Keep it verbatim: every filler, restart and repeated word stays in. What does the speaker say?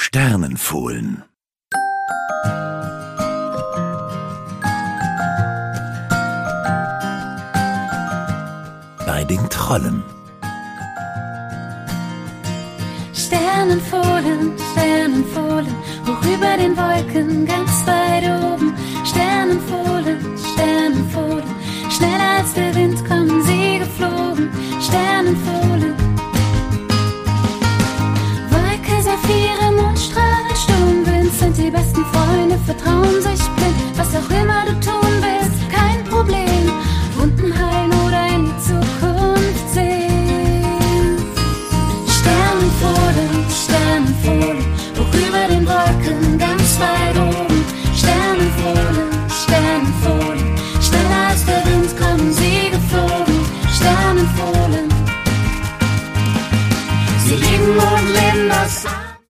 Sternenfohlen. Bei den Trollen. Sternenfohlen, Sternenfohlen, hoch über den Wolken, ganz weit oben. Sternenfohlen, Sternenfohlen, schneller als der Wind kommen sie geflogen. Sternenfohlen. Wolke, Saphire, Mondstrahlen, Sturmwind sind die besten Freunde, vertrauen sich